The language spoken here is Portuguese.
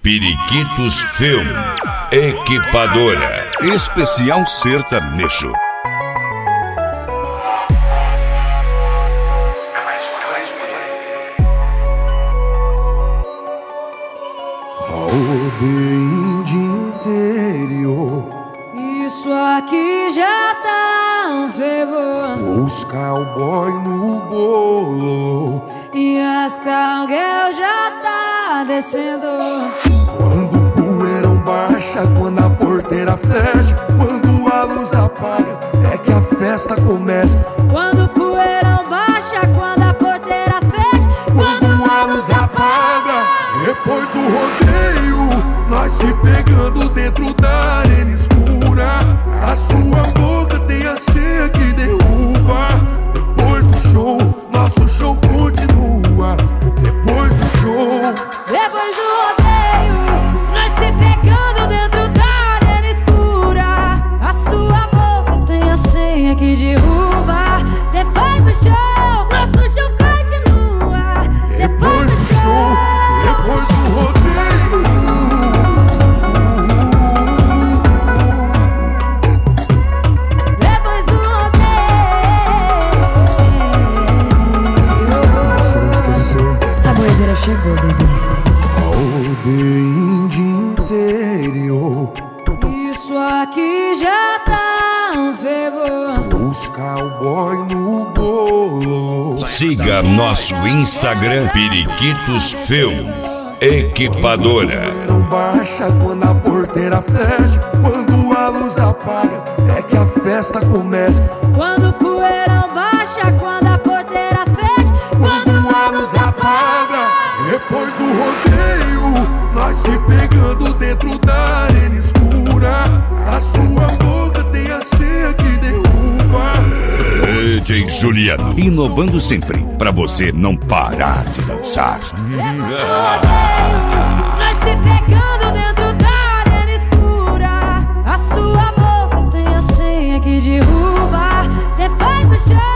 Periquitos Film, Equipadora, especial sertanejo. Rodeio de interior, isso aqui já tá um fervor. os cowboy no bolo, E as cowgirl já tá descendo. quando o poeirão baixa, quando a porteira fecha, quando a luz apaga, é que a festa começa. Quando o poeirão baixa, quando a porteira fecha, Quando a luz apaga, depois do rodeio, nós se pegando dentro da arena escura. A sua boca tem a senha que derruba. Depois do show, nosso show continua. Depois do show, depois do rodeio, nós se pegando dentro da arena escura. A sua boca tem a senha que derruba. Depois do show, nosso show continua. depois do show, depois do rodeio. Depois do rodeio, Se não esquecer, a boiadeira chegou, bebê. rodeio de interior, Isso aqui já tá um fervor. os cowboy no bolo. Siga nosso Instagram, Periquitos Film, Equipadora. Não baixa quando a porteira fecha, quando a luz apaga, é que a festa começa. Quando o poeirão baixa, quando a porteira fecha, Quando a luz apaga, depois do rodeio, nós se pegando dentro da arena escura. A sua boca tem a senha que derruba. DJ Juliano, inovando sempre, pra você não parar de dançar. depois do rodeio, nós se pegando dentro da arena escura. A sua boca tem a senha que derruba. Depois do show,